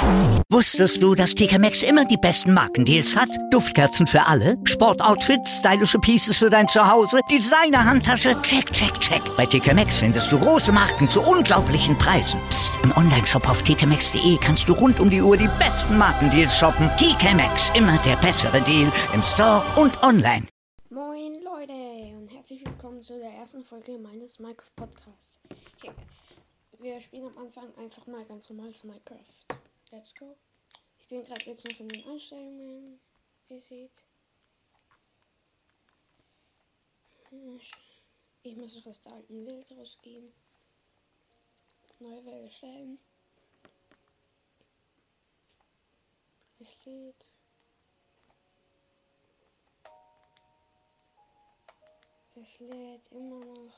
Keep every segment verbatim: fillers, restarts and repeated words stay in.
Wusstest du, dass T K Maxx immer die besten Markendeals hat? Duftkerzen für alle, Sportoutfits, stylische Pieces für dein Zuhause, Designer-Handtasche, check, check, check. Bei T K Maxx findest du große Marken zu unglaublichen Preisen. Psst. Im Onlineshop auf t k maxx punkt d e kannst du rund um die Uhr die besten Markendeals shoppen. T K Maxx, immer der bessere Deal im Store und online. Moin Leute und herzlich willkommen zu der ersten Folge meines Minecraft Podcasts. Okay. Wir spielen am Anfang einfach mal ganz normales Minecraft. Let's go. Ich bin gerade jetzt noch in den Einstellungen, wie ihr seht. Ich muss noch aus der alten Welt rausgehen. Neue Welt erstellen. Es lädt. Es lädt immer noch.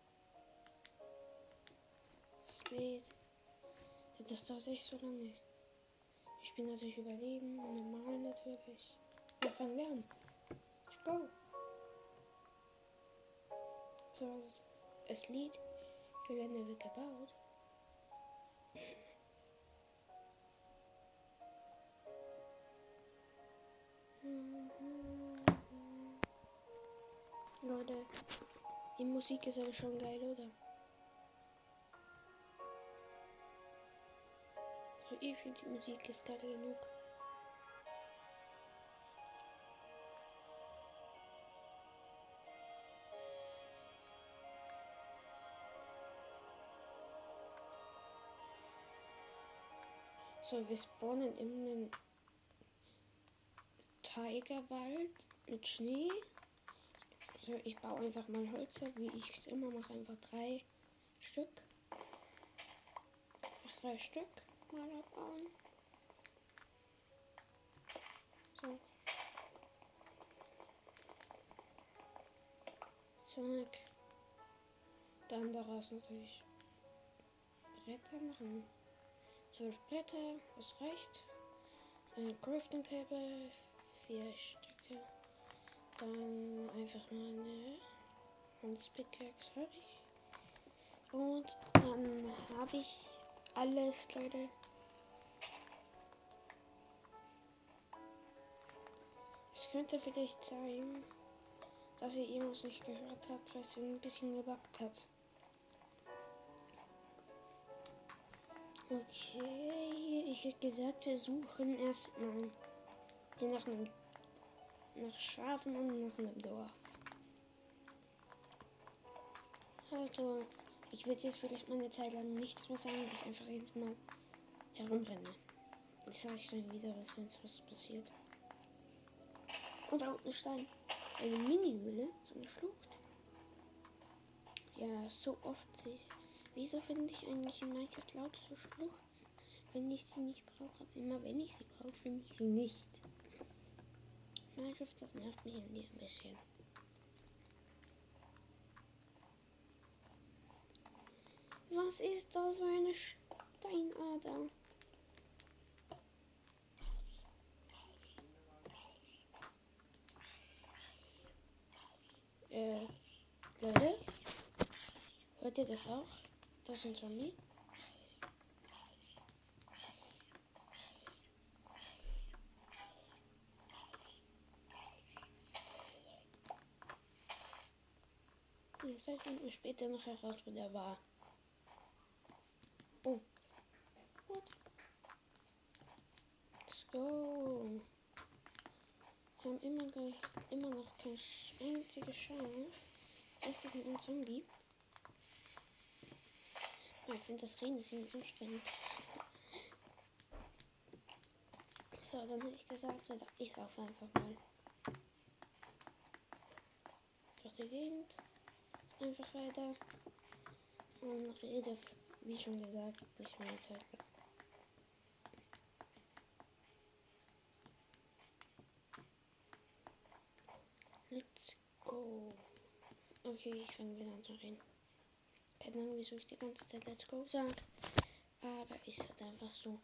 Es lädt. Ja, das dauert echt so lange. Ich spiele natürlich Überleben, normal natürlich. Und fangen wir an. Let's go. So, es lädt. Gelände wird gebaut. Leute, die Musik ist aber schon geil, oder? Also ich finde, die Musik ist geil genug. So, wir spawnen in einem Tigerwald mit Schnee. So, ich baue einfach mal Holz ab, wie ich es immer mache, einfach drei Stück. Ach, drei Stück mal abbauen. So. Zack. Dann daraus natürlich Bretter machen. Zwölf Bretter, das reicht. Ein Crafting Table, vier Stücke. Dann einfach mal eine Holzpickaxe habe ich. Und dann habe ich alles, Leute. Es könnte vielleicht sein, dass ihr irgendwas nicht gehört habt, weil es ein bisschen gebuggt hat. Okay, ich hätte gesagt, wir suchen erstmal hier nach einem nach Schafen und nach einem Dorf. Also, ich würde jetzt vielleicht mal eine Zeit lang nichts mehr sagen, ich einfach jedes Mal herumrenne. Ich sage euch dann wieder, was wenn was passiert. Und da unten ein Stein. Eine Mini-Höhle, so eine Schlucht. Ja, so oft sehe ich. Wieso finde ich eigentlich in Minecraft lauter so Schluchten, wenn ich sie nicht brauche? Aber immer wenn ich sie brauche, finde ich sie nicht. Minecraft, das nervt mich an dir ein bisschen. Was ist das für eine Steinader? Äh, Leute? Hört ihr das auch? Das ist ein Zombie. Vielleicht finden wir später noch heraus, wo der war. Oh. What? Let's go. Wir haben immer, gleich, immer noch kein einziges Schaf. Das heißt, es ist ein Zombie. Oh, ich finde das Reden ist ziemlich anstrengend. So, dann hätte ich gesagt, ich laufe einfach mal durch die Gegend. Einfach weiter. Und rede, wie schon gesagt, nicht mehr Zeit lang. Let's go. Okay, ich fange wieder an zu reden. Keine Ahnung, wieso ich die ganze Zeit Let's go sage. Aber ich sage einfach so.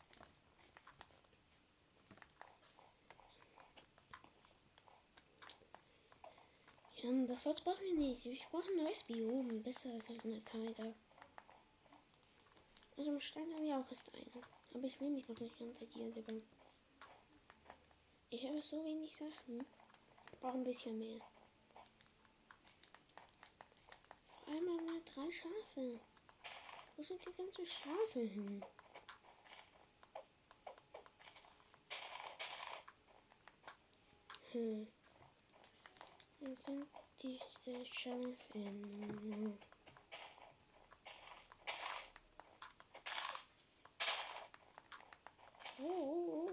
Ja, das Holz brauchen wir nicht. Ich brauche ein neues Biom. Besser als es eine Tiger. Also im Stein haben wir auch erst eine. Aber ich will mich noch nicht ganz hier bauen. Ich habe so wenig Sachen. Ich brauche ein bisschen mehr. Auf einmal mal drei Schafe. Wo sind die ganzen Schafe hin? Hm. Wo sind diese Schafe hin? Oh, oh, oh.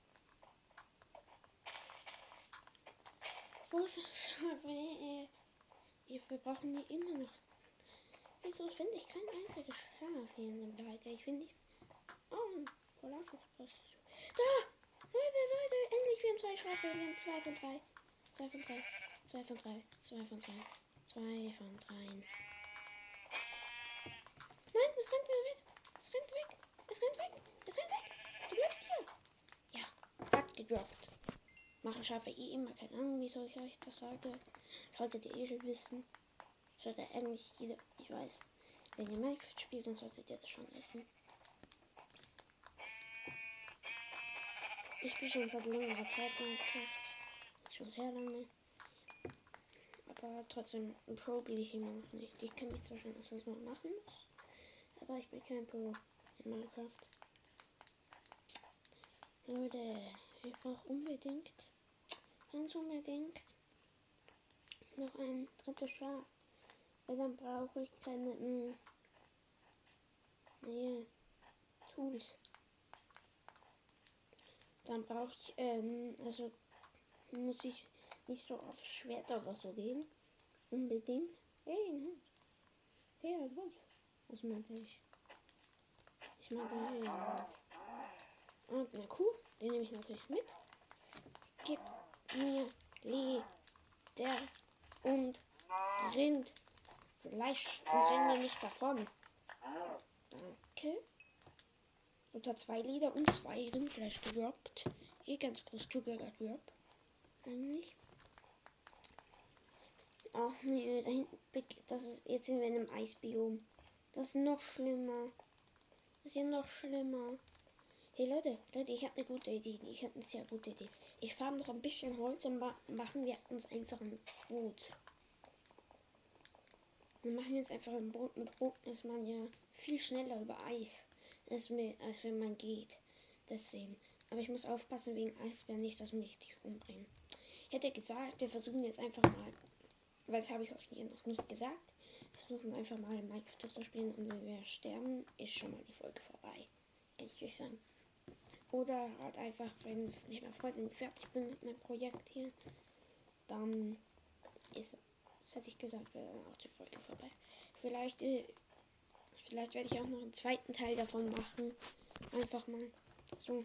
Wo sind Schafe? Wir brauchen die immer noch. Wieso finde ich kein einziges Schaf hier in dem Leiter? Ich finde nicht. Oh, Polarschutzpost. Da! Leute, Leute, endlich, wir haben zwei Schafe. Wir haben zwei von drei. Zwei von drei. Zwei von drei. Zwei von drei. Zwei von drei. Nein, es rennt mir weg. Es rennt weg. Es rennt weg. Es rennt weg. Du bleibst hier. Ja, hat gedroppt. Machen Schafe eh immer keine Ahnung, wieso ich euch das sage. Solltet ihr eh schon wissen. Sollte eigentlich jeder, ich weiß, wenn ihr Minecraft spielt, dann solltet ihr das schon wissen. Ich spiele schon seit längerer Zeit Minecraft. Ist schon sehr lange. Aber trotzdem, ein Pro bin ich immer noch nicht. Ich kenne mich zwar schon aus, was man machen muss. Aber ich bin kein Pro in Minecraft. Leute, ich brauche unbedingt, ganz unbedingt, noch ein drittes Schaf. Weil dann brauche ich keine, mh, nee, Tools. Dann brauche ich, ähm, also muss ich nicht so auf Schwerter oder so gehen. Unbedingt. Hey, nein. Hey, ein Wolf. Was meinte ich? Ich meinte, hey, ein Wolf. Und eine Kuh, den nehme ich natürlich mit. Gib mir Leder und Rind. Fleisch und renn mir nicht davon. Danke. Unter zwei Leder und zwei Rindfleisch gedroppt. Hier ganz groß Sugar Drop. Eigentlich. Ach nee, da hinten, das ist, jetzt sind wir in einem Eisbiom. Das ist noch schlimmer. Das ist ja noch schlimmer. Hey Leute, Leute, ich habe eine gute Idee. Ich habe eine sehr gute Idee. Ich fahre noch ein bisschen Holz und machen wir uns einfach ein Boot. Dann machen wir uns einfach ein Boot. Mit Booten ist man ja viel schneller über Eis, als, mir, als wenn man geht. Deswegen. Aber ich muss aufpassen wegen Eisbären, nicht, dass mich die umbringen. Ich hätte gesagt, wir versuchen jetzt einfach mal, weil das habe ich euch hier noch nicht gesagt, wir versuchen einfach mal Minecraft zu spielen und wenn wir sterben, ist schon mal die Folge vorbei. Kann ich euch sagen. Oder halt einfach, wenn es nicht mehr freut, wenn ich fertig bin mit meinem Projekt hier, dann ist, das hätte ich gesagt, wäre dann auch die Folge vorbei. Vielleicht, äh, vielleicht werde ich auch noch einen zweiten Teil davon machen. Einfach mal so.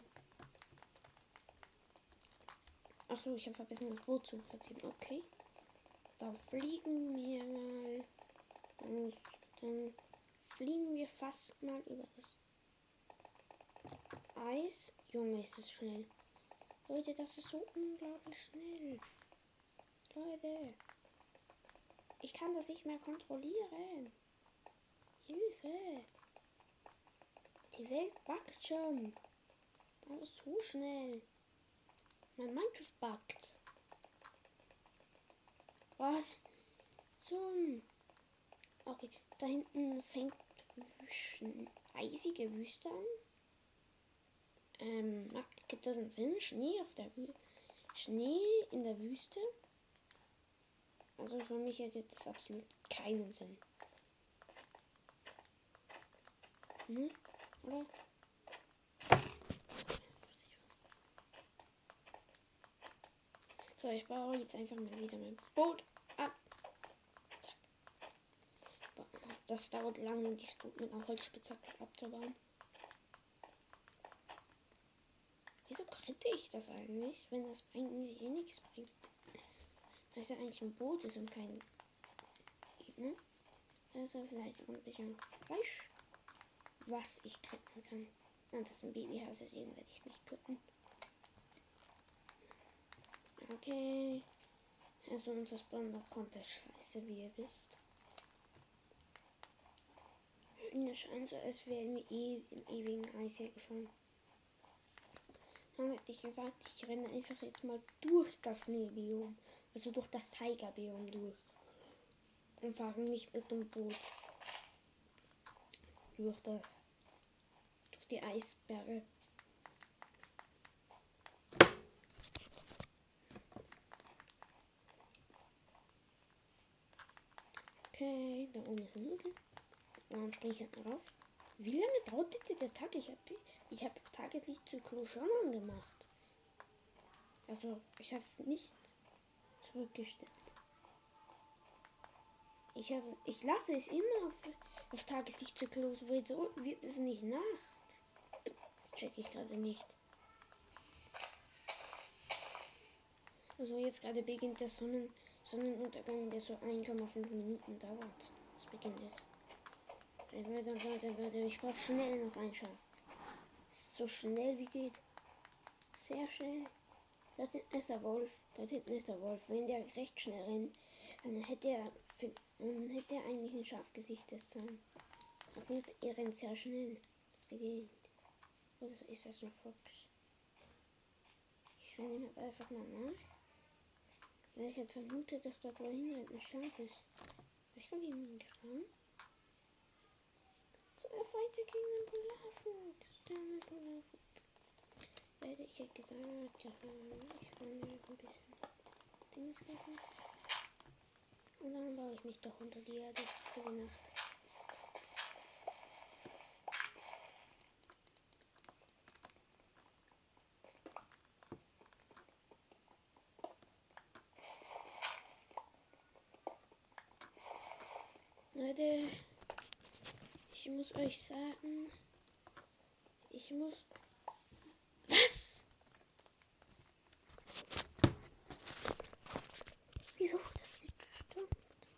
Ach so, ich habe vergessen, das Boot zu platzieren. Okay. Da fliegen wir mal. Und dann fliegen wir fast mal über das Eis. Junge, ist es schnell. Leute, das ist so unglaublich schnell. Leute. Ich kann das nicht mehr kontrollieren. Hilfe. Die Welt buggt schon. Das ist zu schnell. Mein Minecraft buggt. Was zum... Okay, da hinten fängt eisige Wüste an. Ähm, gibt das einen Sinn? Schnee auf der Wü Schnee in der Wüste? Also für mich ergibt es absolut keinen Sinn. Hm? Oder? So, ich baue jetzt einfach mal wieder mein Boot ab. Zack. Das dauert lange, dieses Boot mit einer Holzspitzhacke abzubauen. Wieso kritte ich das eigentlich, wenn das eigentlich eh nichts bringt? Weil es ja eigentlich ein Boot ist und kein... Ne? Also vielleicht auch ein bisschen Fleisch, was ich kritten kann. Und das ist ein Babyhaus, deswegen werde ich nicht kritten. Okay. Also unser Spawn war komplett scheiße, wie ihr wisst. Mir scheint so, als wären wir eh im ewigen Eis hergefahren. Dann hätte ich gesagt, ich renne einfach jetzt mal durch das Schneebiom. Also durch das Tigerbiom durch. Und fahre nicht mit dem Boot. Durch das. Durch die Eisberge. Okay, da oben ist ein Hügel. Dann springe ich halt mal rauf. Wie lange dauert bitte der Tag? Ich habe ich hab Tageslichtzyklus schon angemacht. Also, ich habe es nicht zurückgestellt. Ich, hab, ich lasse es immer auf, auf Tageslichtzyklus. Wieso wird es nicht Nacht? Das checke ich gerade nicht. Also, jetzt gerade beginnt der Sonnen, Sonnenuntergang, der so eins Komma fünf Minuten dauert. Das beginnt jetzt. Leute, Leute, Leute, ich brauche schnell noch ein Schaf. So schnell wie geht. Sehr schnell. Dort hinten ist der Wolf. Dort hinten ist der Wolf. Wenn der recht schnell rennt, dann hätte er, dann hätte er eigentlich ein Schafgesicht sein. Auf jeden Fall, er rennt sehr schnell. Die Gegend. Oder ist das ein Fuchs? Ich renne ihm jetzt einfach mal nach. Weil ich halt vermute, dass dort wohin rennt ein Schaf ist. Ich kann ihn nicht schauen. So, er weiter gegen den Polarfuchs. Der Polarfuchs. Leute, ich hätte gesagt, ja, ich will ein bisschen Dings machen. Und dann baue ich mich doch unter die Erde für die Nacht. Leute, ich muss euch sagen, ich muss... Was? Wieso wurde das nicht gestoppt?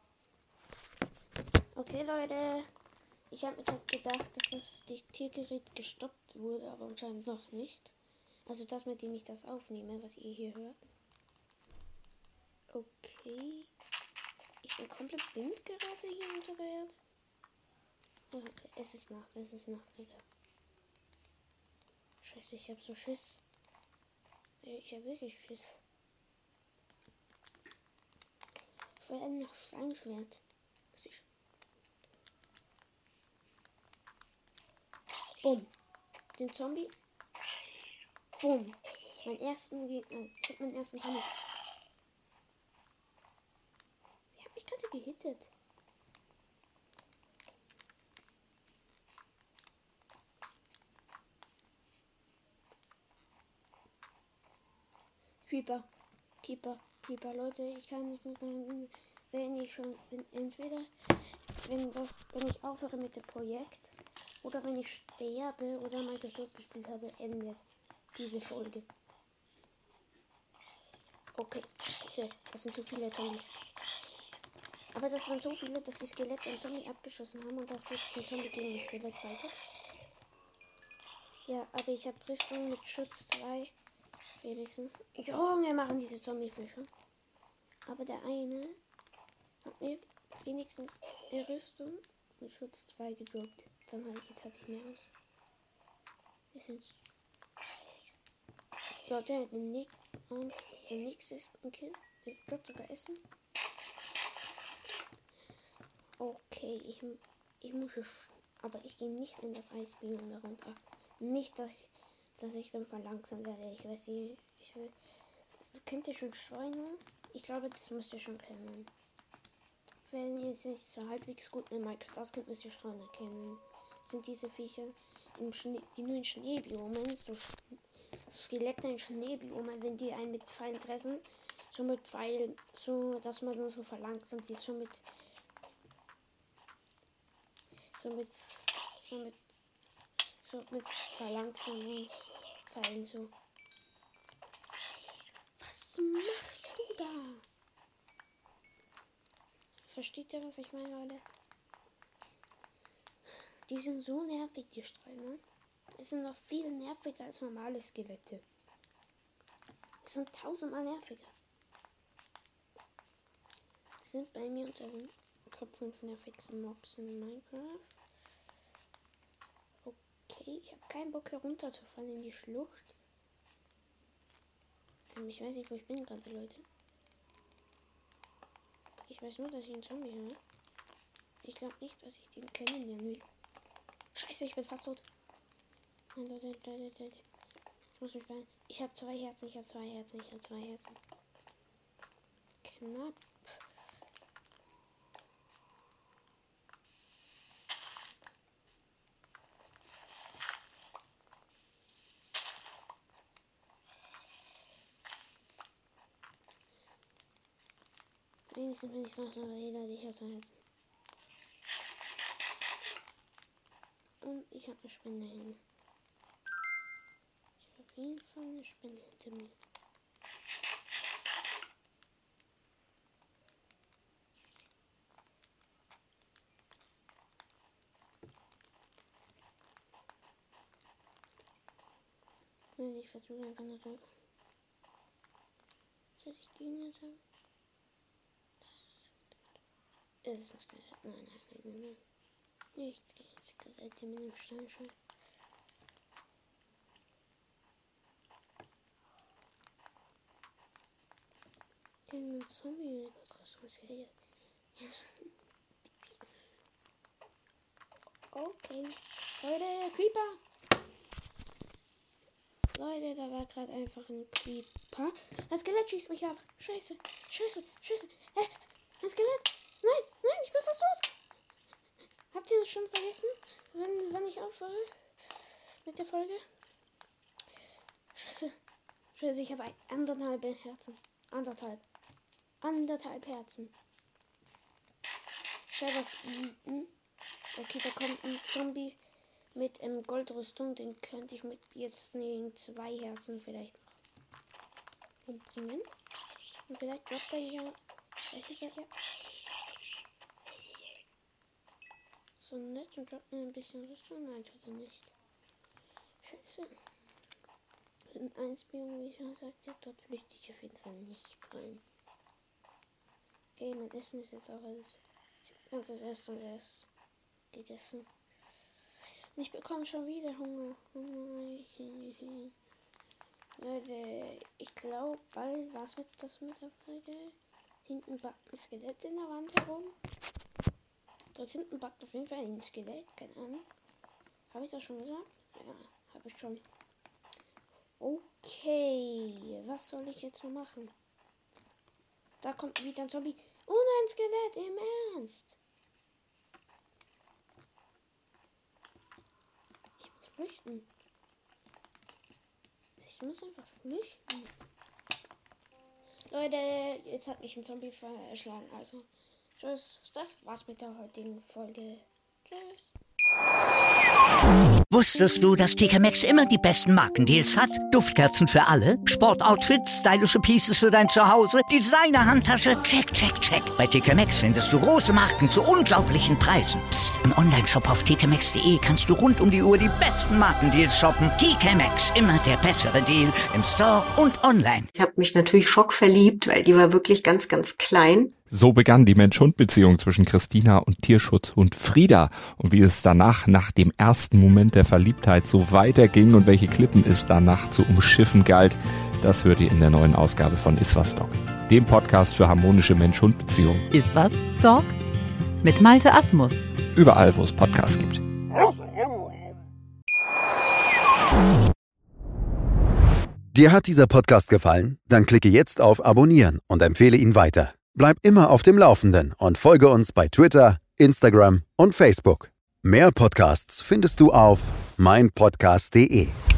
Okay, Leute. Ich habe mir gerade gedacht, dass das Diktiergerät gestoppt wurde, aber anscheinend noch nicht. Also das, mit dem ich das aufnehme, was ihr hier hört. Okay. Ich bin komplett blind gerade hier unter der Erde. Okay, es ist Nacht, es ist Nacht, Digga. Scheiße, ich hab so Schiss. Ich hab wirklich Schiss. Vor allem nach Feinschwert. Bumm. Den Zombie. Bumm. Mein ersten Gegner. Ich hab meinen ersten Zombie. Wer hat mich gerade gehittet? Keeper. Keeper. Keeper. Leute, ich kann nicht mehr sagen, wenn ich schon, wenn entweder, wenn das, wenn ich aufhöre mit dem Projekt oder wenn ich sterbe oder Minecraft gespielt habe, endet diese Folge. Okay, scheiße, das sind zu viele Zombies. Aber das waren so viele, dass die Skelette einen Zombie abgeschossen haben und dass jetzt ein Zombie gegen ein Skelett fightet. Ja, aber ich habe Rüstung mit Schutz zwei. Wenigstens. Junge, machen diese Zombiefische. Aber der eine hat mir wenigstens eine Rüstung mit Schutz zwei gedroppt. Dann halt, jetzt hatte ich mehr aus. Wir sind. Ja, der, der, Nick, und der nächste ist ein Kill. Der droppt sogar Essen. Okay, ich, ich muss es. Aber ich gehe nicht in das Eisbiom darunter. Nicht, dass ich, dass ich dann verlangsamt werde. Ich weiß nicht. Ich will. Kennt ihr schon Schweine? Ich glaube, das müsst ihr schon kennen. Wenn ihr sich so halbwegs gut mit Minecraft auskennt, müsst ihr Schweine kennen. Das sind diese Viecher, im Schnee, die nur in Schneebiomen, so, so Skelette in Schneebiomen, wenn die einen mit Pfeilen treffen, so mit Pfeilen, so dass man dann so verlangsamt wird, so mit so mit so mit so mit Verlangsamungspfeilen so. Was machst du da? Versteht ihr, was ich meine, Leute? Die sind so nervig, die Streuner. Es sind noch viel nerviger als normale Skelette. Es sind tausendmal nerviger. Sie sind bei mir unter den Top fünf nervigsten Mobs in Minecraft. Okay, ich habe keinen Bock herunterzufallen in die Schlucht. Ich weiß nicht, wo ich bin gerade, Leute. Ich weiß nur, dass ich einen Zombie höre. Ich glaube nicht, dass ich den kennenlernen will. Scheiße, ich bin fast tot. Nein, Leute, Leute, Leute. Ich muss mich beeilen. Ich habe zwei Herzen, ich habe zwei Herzen, ich habe zwei Herzen. Knapp. Wenigstens bin ich noch so jeder, ich habe zwei Herzen. Und ich habe eine Spinne hin. Ich habe auf jeden Fall eine Spinne hinter mir. Nein, ich versuche einfach nur so. Soll ich die jetzt haben? Es ist ein Skelett. Nein, nein, nein, nein, nein. Nichts gegen Skelette mit dem Steinschwein. Den Zombie Serie. Okay. Leute, Creeper! Leute, da war gerade einfach ein Creeper. Das Skelett schießt mich ab. Scheiße, scheiße, scheiße. Hä? Ein Skelett? Nein, nein, ich bin fast tot. Habt ihr das schon vergessen, wenn, wann ich aufhöre mit der Folge? Scheiße. Scheiße, ich habe ein anderthalb Herzen. Anderthalb. Anderthalb Herzen. Schnell was eaten. Okay, da kommt ein Zombie mit ähm, Goldrüstung. Den könnte ich mit jetzt nehmen, zwei Herzen vielleicht noch umbringen. Und vielleicht droppt er hier. Vielleicht ist er hier. So nett und droppt mir ein bisschen Rüstung. Nein, tut er nicht. Scheiße. In eins Biom, wie ich schon sagte, dort flüchte ich auf jeden Fall nicht rein. Okay, mein Essen ist jetzt auch alles. Ich habe ganz das erste und erst gegessen. Und ich bekomme schon wieder Hunger. Leute, ich glaube, bald was mit das mit der Folge. Hinten backt ein Skelett in der Wand herum. Dort hinten backt auf jeden Fall ein Skelett, keine Ahnung. Habe ich das schon gesagt? Ja, habe ich schon. Okay, was soll ich jetzt noch machen? Da kommt wieder ein Zombie und ein Skelett, im Ernst. Ich muss flüchten. Ich muss einfach flüchten. Leute, jetzt hat mich ein Zombie verschlagen. Also, tschüss. Das war's mit der heutigen Folge. Tschüss. Wusstest du, dass T K Maxx immer die besten Markendeals hat? Duftkerzen für alle, Sportoutfits, stylische Pieces für dein Zuhause, Designer-Handtasche, check, check, check. Bei T K Maxx findest du große Marken zu unglaublichen Preisen. Psst. Im Onlineshop auf t k maxx punkt d e kannst du rund um die Uhr die besten Markendeals shoppen. T K Maxx, immer der bessere Deal im Store und online. Ich habe mich natürlich schockverliebt, weil die war wirklich ganz, ganz klein. So begann die Mensch-Hund-Beziehung zwischen Christina und Tierschutzhund Frieda. Und wie es danach, nach dem ersten Moment der Verliebtheit, so weiterging und welche Klippen es danach zu umschiffen galt, das hört ihr in der neuen Ausgabe von Iswas Dog, dem Podcast für harmonische Mensch-Hund-Beziehungen. Iswas Dog mit Malte Asmus. Überall, wo es Podcasts gibt. Dir hat dieser Podcast gefallen? Dann klicke jetzt auf Abonnieren und empfehle ihn weiter. Bleib immer auf dem Laufenden und folge uns bei Twitter, Instagram und Facebook. Mehr Podcasts findest du auf mein podcast punkt de.